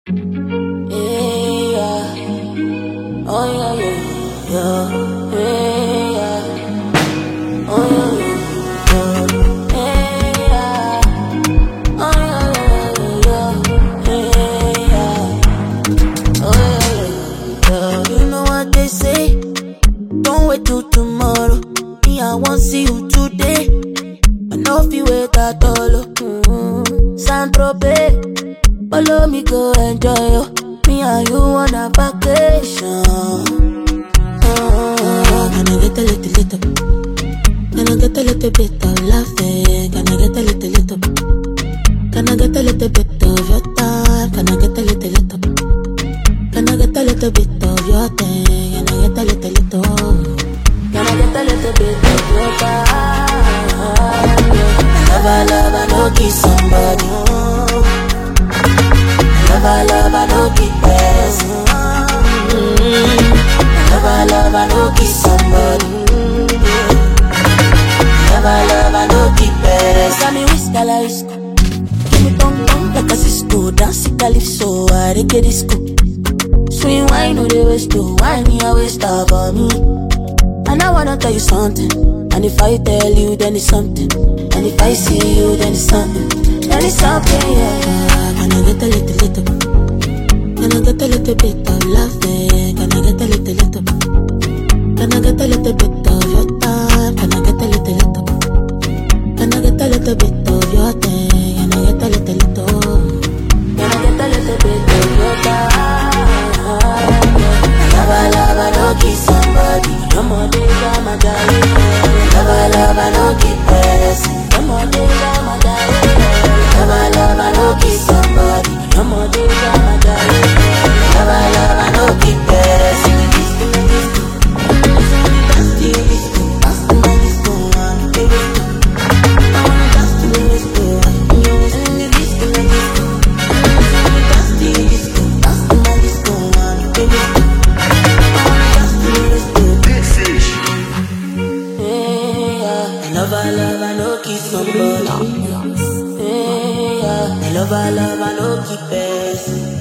Yeah. Oh yeah, yeah, yeah. Yeah. Oh yeah, yeah, yeah. Oh yeah, yeah, yeah. Oh yeah, yeah. You know what they say? Don't wait till tomorrow. Me, I want see you today. I know if you wait at all. Saint-Tropez, follow me go enjoy yo. Me and you on a vacation. Can I get a little? Can I get a little bit of laughing? Can I get a little? Can I get a little bit of your time? Can I get a little? Can I get a little bit of your thing? Can I get a little? Can I get a little bit of your time? Love, I know kiss somebody. Love, I know keep passing. Love, I know kiss somebody. Love, I know keep passing. Got me whisk a la whisk. Give me bum bum like a Cisco. Dance it calypso, I reggae disco. Swing wine, no they waste to wine me a waste for me. And I wanna tell you something. And if I tell you, then it's something. And if I see you, then it's something. Then it's something, yeah. Can I get a little? Can I get a little bit of laughing? Can I get a little? Can I get a little bit of your time? Can I get a little? Can I get a little bit of your thing? Can I get a little? Can I get a little bit of your time? Love, I don't kiss somebody. No more days, I'm a darling. Love, I don't keep passing. No more days, I'm a darling. Love, I don't kiss somebody. No more days, I'm a darling. Love, I don't keep passing. Love, I know keep somebody. Yeah, love, I know keep passing.